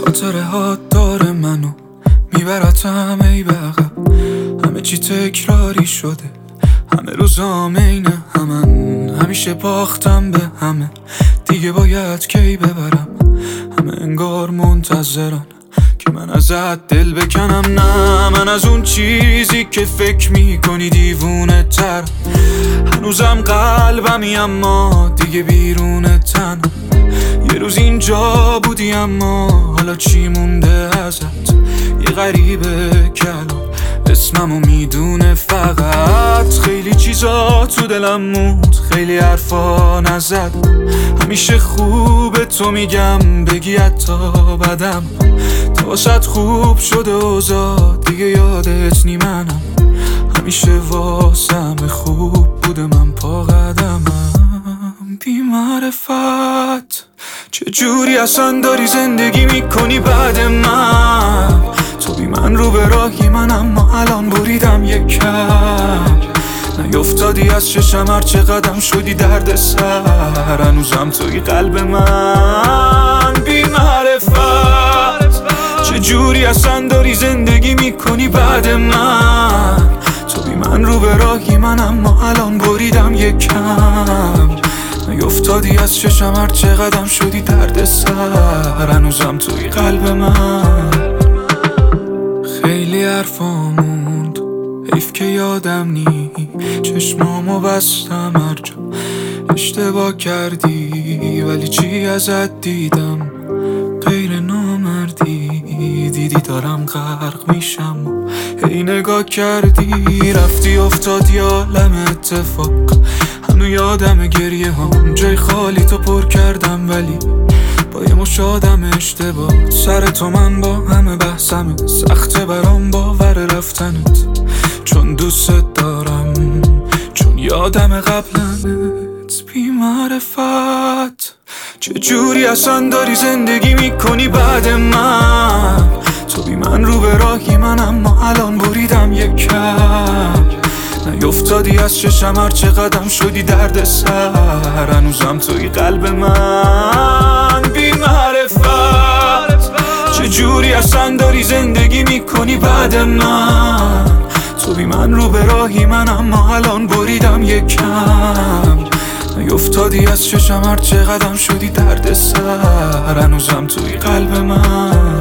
خاطره ها داره منو میبرتم ای به عقب. همه چی تکراری شده، همه روزام اینه همن. همیشه باختم به همه، دیگه باید کی ببرم. همه انگار منتظرن که من ازت دل بکنم. نه من از اون چیزی که فکر میکنی دیوونه تر. هنوزم قلبمی اما دیگه بیرون تنم. یه روز اینجا بودی اما حالا چی مونده ازت؟ یه غریبه کلام اسممو میدونه فقط. خیلی چیزا تو دلم موند، خیلی حرفا نزد. همیشه خوبه تو میگم بگی حتی بدم. تا واسط خوب شده اوضاع دیگه یادت نی منم. همیشه واسم خوب بوده من پا قدمم. بی معرفت چجوری اصلا داری زندگی میکنی بعد من؟ تو بی من رو به راهی من اما الان بریدم یک کم. نیفتادی از چشم هر چه قدم شدی درد سر. هنوزم توی قلب من. بی معرفت چجوری اصلا داری زندگی میکنی بعد من؟ تو بی من رو به راهی من اما الان بریدم یک کم. نیفتادی از چشم هر چه قدم شدی درد سر. هنوزم توی قلب من. خیلی حرفا موند، حیف که یادم نی. چشمامو بستم هر جا اشتباه کردی، ولی چی ازت دیدم غیر نامردی. دیدی دارم غرق میشم و هی نگاه کردی. رفتی افتادی عالم اتفاق، هنو یادم گریه هم جای خالی تو پر کردم. ولی با یه مشادم اشتباه سر تو من با همه بحثمه. سخته برام باور رفتنت چون دوست دارم، چون یادم قبلنت. بی معرفت چجوری اصلا داری زندگی میکنی بعد من؟ تو بی من رو به راهی من اما الان بریدم یک کم. نیفتادی از چشم هر چه قدم شدی درد سر. هنوزم توی قلب من. بی معرفت چجوری اصلا داری زندگی میکنی بعد من؟ تو بی من رو به راهی من اما الان بریدم یک کم. نیفتادی از چشم هر چه قدم شدی درد سر. هنوزم توی قلب من.